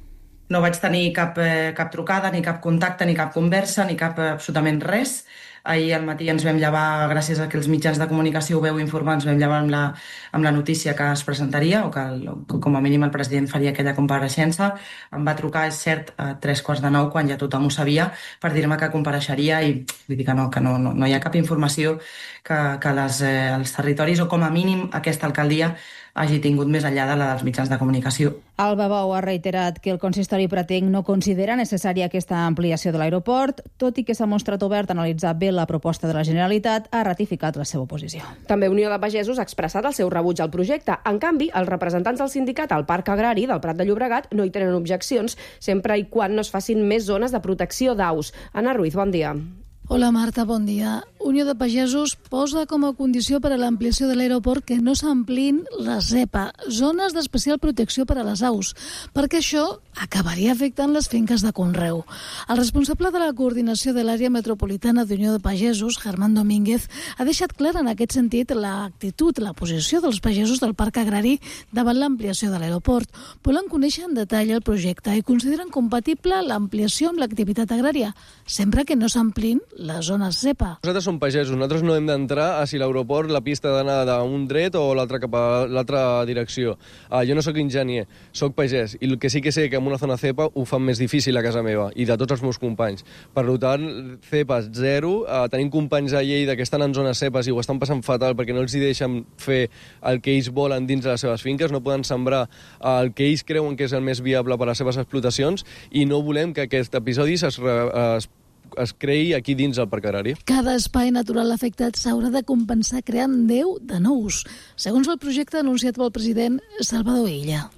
No vaig tenir cap trucada, ni cap contacte, ni cap conversa, ni cap absolutament res. Ahir al matí ens vam llevar, gràcies a que els mitjans de comunicació ho veu informar, ens vam llevar amb la notícia que es presentaria, o que com a mínim el president faria aquella compareixença. Em va trucar, és cert, a 8:45, quan ja tothom ho sabia, per dir-me que compareixeria, i vull dir que no hi ha cap informació que els territoris, o com a mínim aquesta alcaldia, hagi tingut més enllà de la dels mitjans de comunicació. Alba Bou ha reiterat que el consistori pretenc no considera necessària aquesta ampliació de l'aeroport, tot i que s'ha mostrat obert a analitzar bé la proposta de la Generalitat, ha ratificat la seva posició. També Unió de Pagesos ha expressat el seu rebuig al projecte. En canvi, els representants del sindicat al Parc Agrari del Prat de Llobregat no hi tenen objeccions, sempre i quan no es facin més zones de protecció d'aus. Anna Ruiz, bon dia. Hola Marta, bon dia. Unió de Pagesos posa com a condició per a l'ampliació de l'aeroport que no s'ampliïn les ZEPA, zones d'especial protecció per a les aus, perquè això acabaria afectant les finques de conreu. El responsable de la coordinació de l'àrea metropolitana d'Unió de Pagesos, Germán Domínguez, ha deixat clara en aquest sentit l'actitud, la posició dels pagesos del Parc Agrari davant l'ampliació de l'aeroport. Volen conèixer en detall el projecte i consideren compatible l'ampliació amb l'activitat agrària, sempre que no s'ampliïn les zones ZEPA. Nosaltres som pagesos, nosaltres no hem d'entrar a si l'aeroport, la pista ha d'anar d'un dret o l'altra cap a l'altra direcció. Jo no sóc enginyer, sóc pagès, i el que sí que sé que en una zona ZEPA ho fan més difícil a casa meva i de tots els meus companys. Per tant, ZEPA zero, tenim companys a Lleida que estan en zones ZEPA i ho estan passant fatal perquè no els hi deixen fer el que ells volen dins de les seves finques, no poden sembrar el que ells creuen que és el més viable per a les seves explotacions, i no volem que aquest episodi es creï aquí dins del Parc Agrari. Cada espai natural afectat s'haurà de compensar creant 10 de nous, segons el projecte anunciat pel president Salvador Illa.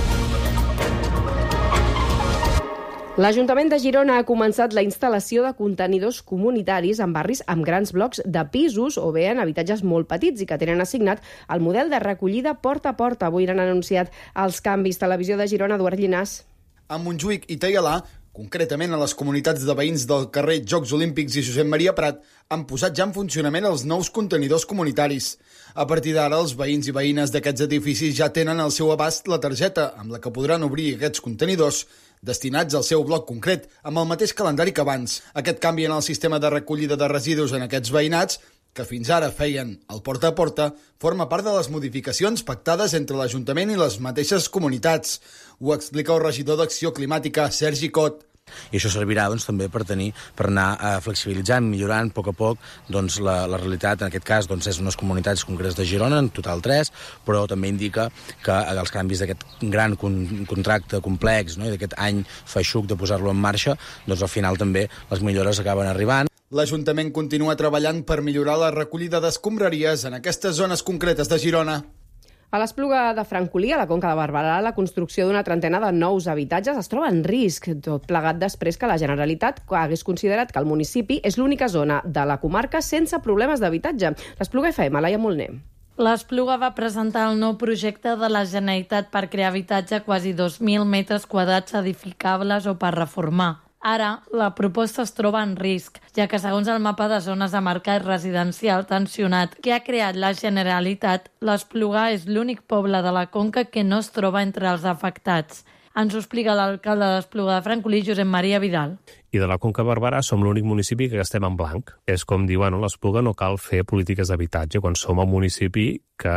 L'Ajuntament de Girona ha començat la instal·lació de contenidors comunitaris en barris amb grans blocs de pisos o bé en habitatges molt petits i que tenen assignat el model de recollida porta a porta. Avui han anunciat els canvis. Televisió de Girona, Eduard Llinàs. A Montjuïc i Taialà, concretament a les comunitats de veïns del carrer Jocs Olímpics i Josep Maria Prat, han posat ja en funcionament els nous contenidors comunitaris. A partir d'ara, els veïns i veïnes d'aquests edificis ja tenen al seu abast la targeta amb la que podran obrir aquests contenidors destinats al seu bloc concret, amb el mateix calendari que abans. Aquest canvi en el sistema de recollida de residus en aquests veïnats, que fins ara feien el porta a porta, forma part de les modificacions pactades entre l'Ajuntament i les mateixes comunitats. Ho explica el regidor d'Acció Climàtica, Sergi Cot. I això servirà també per anar flexibilitzant, millorant a poc la realitat. En aquest cas és unes comunitats concretes de Girona, en total 3, però també indica que els canvis d'aquest gran contracte complex, no, i d'aquest any feixuc de posar-lo en marxa, al final també les millores acaben arribant. L'Ajuntament continua treballant per millorar la recollida d'escombraries en aquestes zones concretes de Girona. A l'Espluga de Francolí, a la Conca de Barberà, la construcció d'una trentena de nous habitatges es troba en risc, tot plegat després que la Generalitat hagués considerat que el municipi és l'única zona de la comarca sense problemes d'habitatge. L'Espluga FM, Laia Molner. L'Espluga va presentar el nou projecte de la Generalitat per crear habitatge a quasi 2.000 metres quadrats edificables o per reformar. Ara, la proposta es troba en risc, ja que segons el mapa de zones de mercat residencial tensionat que ha creat la Generalitat, l'Espluga és l'únic poble de la Conca que no es troba entre els afectats. Ens ho explica l'alcalde d'Espluga de Francolí, Josep Maria Vidal. I de la Conca Barberà som l'únic municipi que estem en blanc. És com dir, l'Espluga no cal fer polítiques d'habitatge quan som el municipi que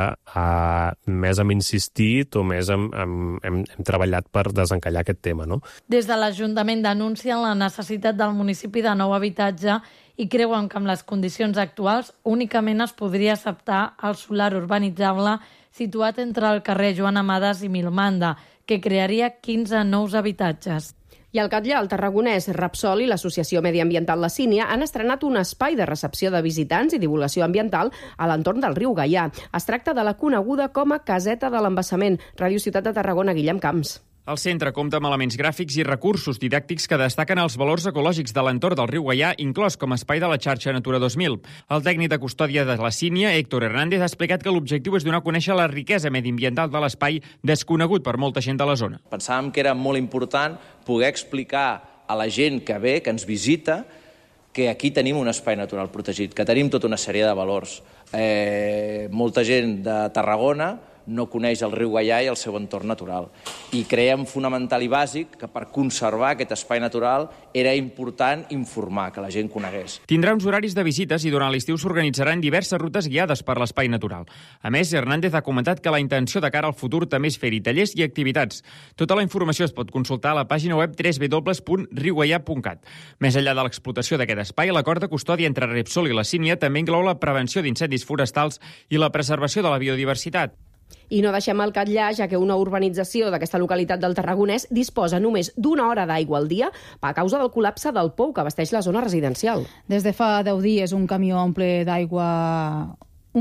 més hem insistit o més hem treballat per desencallar aquest tema, no? Des de l'Ajuntament denuncien la necessitat del municipi de nou habitatge i creuen que amb les condicions actuals únicament es podria acceptar el solar urbanitzable situat entre el carrer Joan Amades i Milmanda, que crearia 15 nous habitatges. I al Catllà, el tarragonès Repsol i l'Associació Mediambiental La Sínia han estrenat un espai de recepció de visitants i divulgació ambiental a l'entorn del riu Gaià. Es tracta de la coneguda com a Caseta de l'Embassament. Ràdio Ciutat de Tarragona, Guillem Camps. El centre compta amb elements gràfics i recursos didàctics que destaquen els valors ecològics de l'entorn del riu Gaià, inclòs com a espai de la xarxa Natura 2000. El tècnic de custòdia de la Sínia, Héctor Hernández, ha explicat que l'objectiu és donar a conèixer la riquesa mediambiental de l'espai desconegut per molta gent de la zona. Pensàvem que era molt important poder explicar a la gent que ve, que ens visita, que aquí tenim un espai natural protegit, que tenim tota una sèrie de valors. Molta gent de Tarragona no coneix el riu Gaià i el seu entorn natural. I creiem fonamental i bàsic que per conservar aquest espai natural era important informar, que la gent conegués. Tindrà uns horaris de visites i durant l'estiu s'organitzaran diverses rutes guiades per l'espai natural. A més, Hernández ha comentat que la intenció de cara al futur també és fer-hi tallers i activitats. Tota la informació es pot consultar a la pàgina web www.riugaia.cat. Més enllà de l'explotació d'aquest espai, l'acord de custòdia entre Repsol i la Sínia també inclou la prevenció d'incendis forestals i la preservació de la biodiversitat. I no deixem el Catllà, ja que una urbanització d'aquesta localitat del Tarragonès disposa només d'una hora d'aigua al dia a causa del col·lapse del pou que abasteix la zona residencial. Des de fa 10 dies, un camió omple d'aigua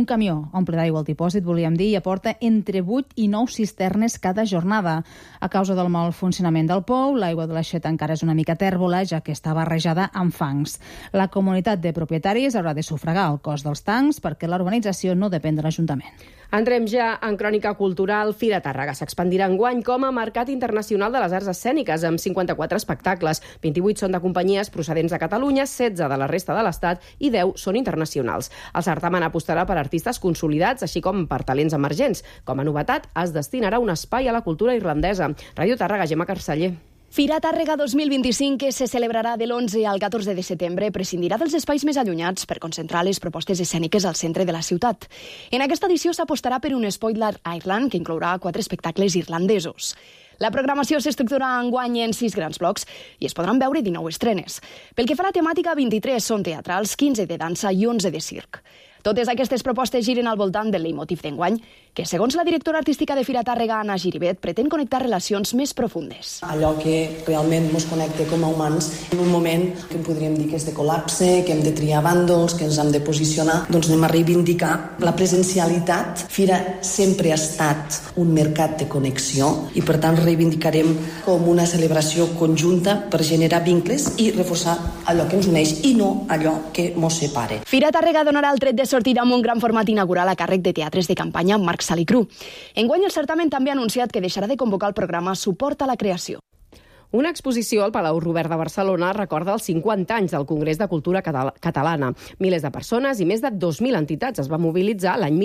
al dipòsit, volíem dir, i aporta entre 8 i 9 cisternes cada jornada. A causa del mal funcionament del pou, l'aigua de l'aixeta encara és una mica tèrbola, ja que està barrejada amb fangs. La comunitat de propietaris haurà de sufragar el cost dels tancs perquè l'urbanització no depèn de l'Ajuntament. Entrem ja en crònica cultural. Fira Tàrrega s'expandirà enguany com a Mercat Internacional de les Arts Escèniques, amb 54 espectacles. 28 són de companyies procedents de Catalunya, 16 de la resta de l'Estat i 10 són internacionals. El certamen apostarà per artistes consolidats, així com per talents emergents. Com a novetat, es destinarà un espai a la cultura irlandesa. Ràdio Tàrrega, Gemma Carceller. Fira Tàrrega 2025, que se celebrarà de l'11 al 14 de setembre, prescindirà dels espais més allunyats per concentrar les propostes escèniques al centre de la ciutat. En aquesta edició s'apostarà per un Spoiler Ireland, que inclourà 4 espectacles irlandesos. La programació s'estructurarà enguany en 6 grans blocs i es podran veure 19 estrenes. Pel que fa a la temàtica, 23 són teatrals, 15 de dansa i 11 de circ. Totes aquestes propostes giren al voltant del leitmotiv d'enguany, que, segons la directora artística de Fira Tàrrega, Anna Giribet, pretén connectar relacions més profundes. Allò que realment ens connecta com a humans en un moment que podríem dir que és de col·lapse, que hem de triar bàndols, que ens hem de posicionar, doncs anem a reivindicar la presencialitat. Fira sempre ha estat un mercat de connexió i, per tant, reivindicarem com una celebració conjunta per generar vincles i reforçar allò que ens uneix i no allò que ens separa. Fira Tàrrega donarà el tret de sortida amb un gran format inaugural a càrrec de teatres de campanya amb Marc Salicru. Enguany el certamen també ha anunciat que deixarà de convocar el programa Suport a la Creació. Una exposició al Palau Robert de Barcelona recorda els 50 anys del Congrés de Cultura Catalana. Milers de persones i més de 2.000 entitats es van mobilitzar l'any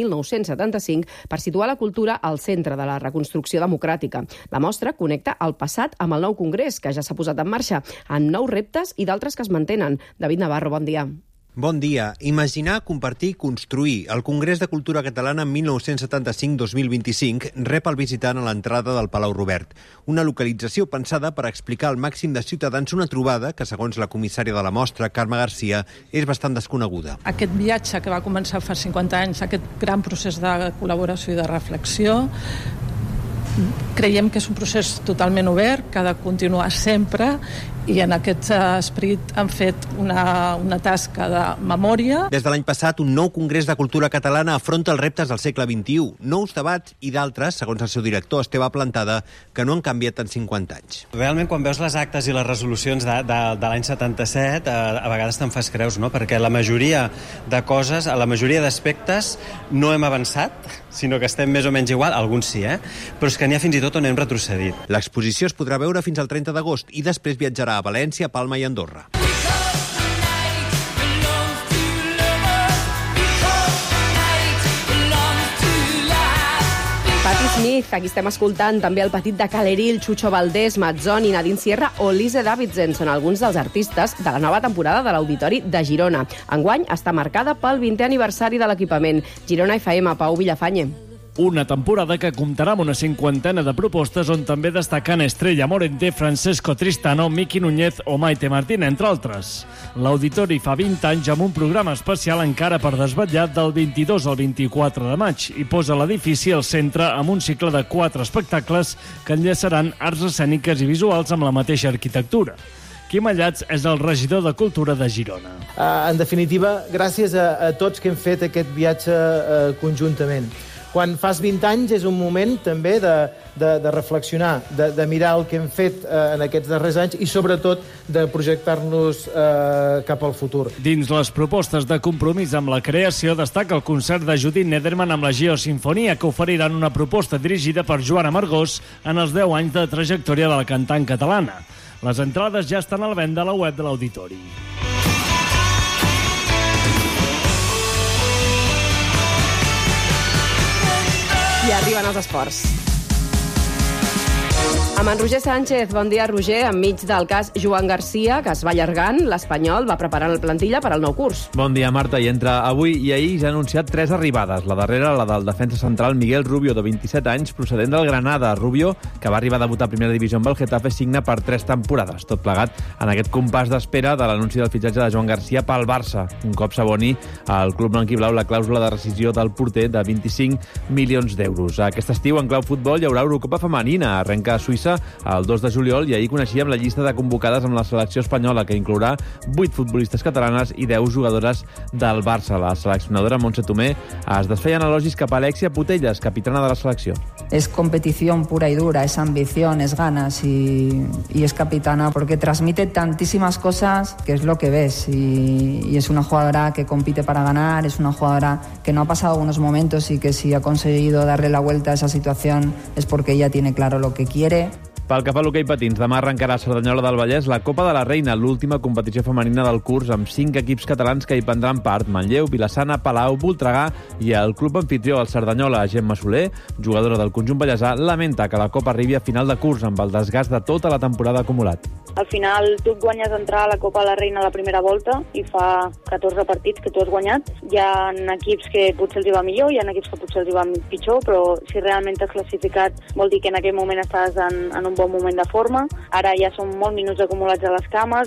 1975 per situar la cultura al centre de la reconstrucció democràtica. La mostra connecta el passat amb el nou Congrés, que ja s'ha posat en marxa, amb nous reptes i d'altres que es mantenen. David Navarro, bon dia. Bon dia. Imaginar, compartir, construir. El Congrés de Cultura Catalana 1975-2025 rep el visitant a l'entrada del Palau Robert. Una localització pensada per explicar al màxim de ciutadans una trobada que, segons la comissària de la mostra, Carme Garcia, és bastant desconeguda. Aquest viatge que va començar fa 50 anys, aquest gran procés de col·laboració i de reflexió, creiem que és un procés totalment obert, que ha de continuar sempre, i en aquest esperit han fet una tasca de memòria. Des de l'any passat, un nou Congrés de Cultura Catalana afronta els reptes del segle XXI, nous debats i d'altres, segons el seu director, Esteve Plantada, que no han canviat en 50 anys. Realment, quan veus les actes i les resolucions de l'any 77, a vegades te'n fas creus, no? Perquè la majoria de coses, a la majoria d'aspectes, no hem avançat, sinó que estem més o menys igual, alguns sí, però és que n'hi ha fins i tot on hem retrocedit. L'exposició es podrà veure fins al 30 d'agost i després viatjarà a València, Palma i Andorra. Patti Smith, aquí estem escoltant també el petit de Calerill, Chucho Valdés, Mazzoni, Nadine Sierra o Lise Davidson. Són alguns dels artistes de la nova temporada de l'Auditori de Girona. Enguany està marcada pel 20è aniversari de l'equipament. Girona FM, Pau Villafañe. Una temporada que comptarà amb una 50 de propostes on també destaquen Estrella Morente, Francesco Tristano, Miki Núñez o Maite Martín, entre altres. L'Auditori fa 20 anys amb un programa especial encara per desvetllar del 22 al 24 de maig i posa l'edifici al centre amb un cicle de 4 espectacles que enllaçaran arts escèniques i visuals amb la mateixa arquitectura. Quim Allats és el regidor de Cultura de Girona. En definitiva, gràcies a tots que hem fet aquest viatge conjuntament. Quan fas 20 anys és un moment també de reflexionar, de mirar el que hem fet en aquests darrers anys i sobretot de projectar-nos cap al futur. Dins les propostes de compromís amb la creació destaca el concert de Judith Nederman amb la Geosinfonia, que oferiran una proposta dirigida per Joan Amargós en els 10 anys de trajectòria de la cantant catalana. Les entrades ja estan a la venda a la web de l'Auditori. I arriben els esports. Amb en Roger Sánchez. Bon dia, Roger. Enmig del cas Joan Garcia, que es va allargant, l'Espanyol va preparant el plantilla per al nou curs. Bon dia, Marta. I entre avui i ahir ja ha anunciat 3 arribades. La darrera, la del defensa central Miguel Rubio, de 27 anys, procedent del Granada. Rubio, que va arribar a debutar a primera divisió amb el Getafe, signa per 3 temporades. Tot plegat en aquest compàs d'espera de l'anunci del fitxatge de Joan Garcia pel Barça. Un cop s'aboni al club blanquiblau la clàusula de rescisió del porter de 25 milions d'euros. Aquest estiu, en clau futbol, hi haurà Eurocopa femenina. Arrenca a Suïssa el 2 de juliol i ahir coneixíem la llista de convocades amb la selecció espanyola, que inclourà 8 futbolistes catalanes i 10 jugadores del Barça. La seleccionadora Montse Tomé es desfeien elogis cap a Alexia Putellas, capitana de la selecció. Es competición pura y dura, es ambición, es ganas y es capitana porque transmite tantísimas cosas que es lo que ves y es una jugadora que compite para ganar, es una jugadora que no ha pasado buenos momentos y que si ha conseguido darle la vuelta a esa situación es porque ella tiene claro lo que quiere. Pel que fa a l'hoquei patins, demà arrencarà a Cerdanyola del Vallès la Copa de la Reina, l'última competició femenina del curs, amb 5 equips catalans que hi prendran part: Manlleu, Vilassana, Palau, Voltregà i el club anfitrió, el Cerdanyola. Gemma Soler, jugadora del conjunt vallèsà, lamenta que la Copa arribi a final de curs amb el desgast de tota la temporada acumulat. Al final tu et guanyes entrar a la Copa de la Reina a la primera volta i fa 14 partits que tu has guanyat. Hi ha equips que potser els hi va millor, hi ha equips que potser els hi va pitjor, però si realment t'has classificat vol dir que en aquell moment estàs en un bon moment de forma. Ara ja són molts minuts acumulats a les cames,